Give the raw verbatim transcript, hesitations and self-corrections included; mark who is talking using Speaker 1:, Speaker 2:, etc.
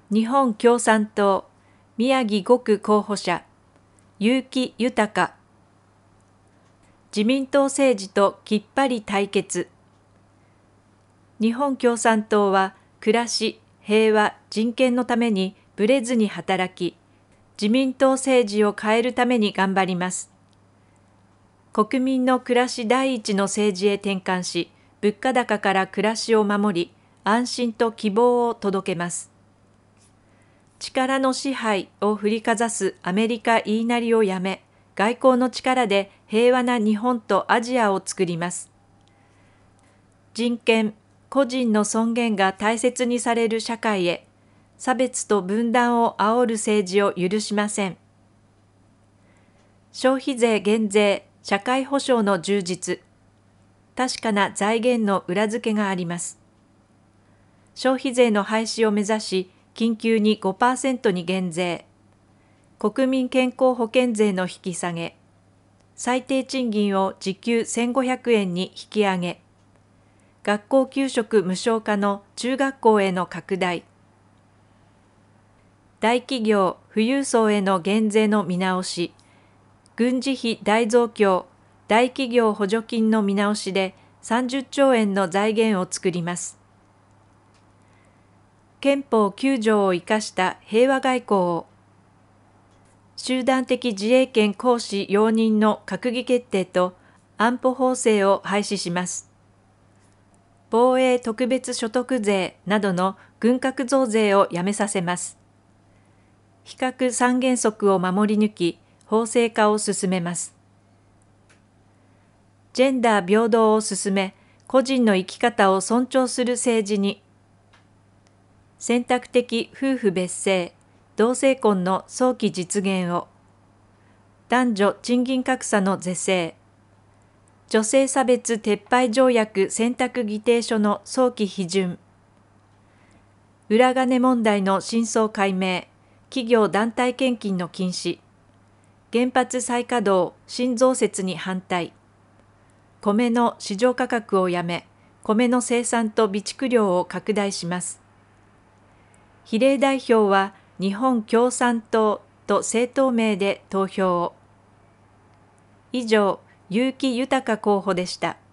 Speaker 1: 日本共産党宮城ご区候補者結城豊。自民党政治ときっぱり対決。日本共産党は暮らし、平和、人権のためにぶれずに働き、自民党政治を変えるために頑張ります。国民の暮らし第一の政治へ転換し、物価高から暮らしを守り、安心と希望を届けます。力の支配を振りかざすアメリカ言いなりをやめ、外交の力で平和な日本とアジアを作ります。人権、個人の尊厳が大切にされる社会へ、差別と分断を煽る政治を許しません。消費税減税、社会保障の充実、確かな財源の裏付けがあります。消費税の廃止を目指し、緊急に ごパーセント に減税、国民健康保険税の引き下げ、最低賃金を時給せんごひゃくえんに引き上げ、学校給食無償化の中学校への拡大、大企業・富裕層への減税の見直し、軍事費大増強、大企業補助金の見直しでさんじゅっちょうえんの財源を作ります。憲法きゅうじょうを生かした平和外交を、集団的自衛権行使容認の閣議決定と安保法制を廃止します。防衛特別所得税などの軍拡増税をやめさせます。非核三原則を守り抜き、法制化を進めます。ジェンダー平等を進め、個人の生き方を尊重する政治に、選択的夫婦別姓、同性婚の早期実現を、男女賃金格差の是正、女性差別撤廃条約選択議定書の早期批准、裏金問題の真相解明、企業団体献金の禁止、原発再稼働、新増設に反対、米の市場価格をやめ、米の生産と備蓄量を拡大します。比例代表は日本共産党と政党名で投票を。以上、結城豊候補でした。